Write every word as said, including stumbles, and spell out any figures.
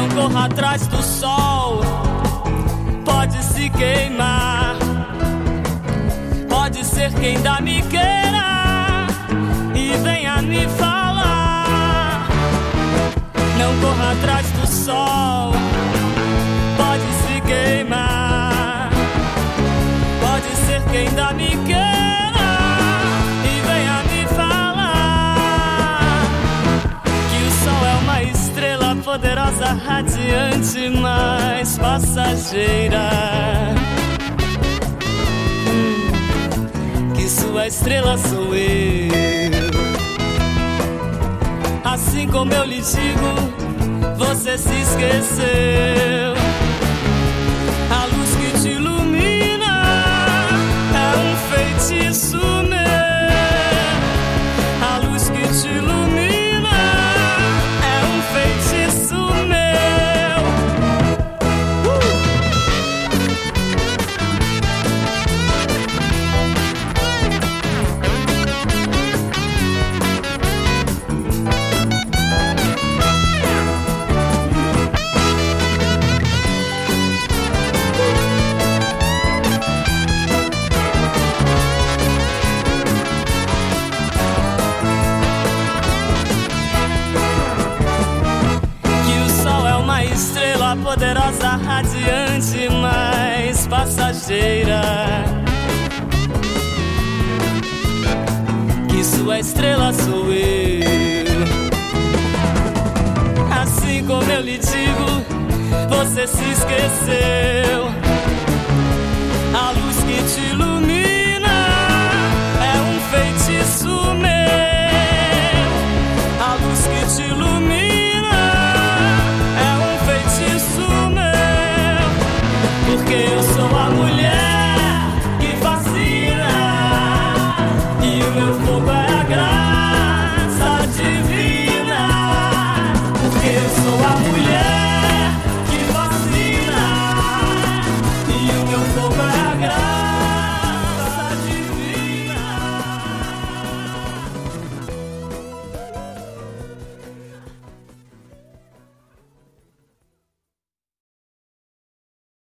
Não corra atrás do sol, pode se queimar. Pode ser que ainda me queira e venha me falar. Não corra atrás do sol, pode se queimar. Pode ser que ainda me queira e venha me falar que o sol é uma estrela poderosa, radiante, mas passageira. Hum, que sua estrela sou eu. Assim como eu lhe digo, você se esqueceu. A luz que te ilumina é um feitiço meu. A luz que te ilumina é um feitiço meu. uh! Estrela poderosa, radiante, mas passageira. Que sua estrela sou eu. Assim como eu lhe digo, você se esqueceu. A luz que te ilumina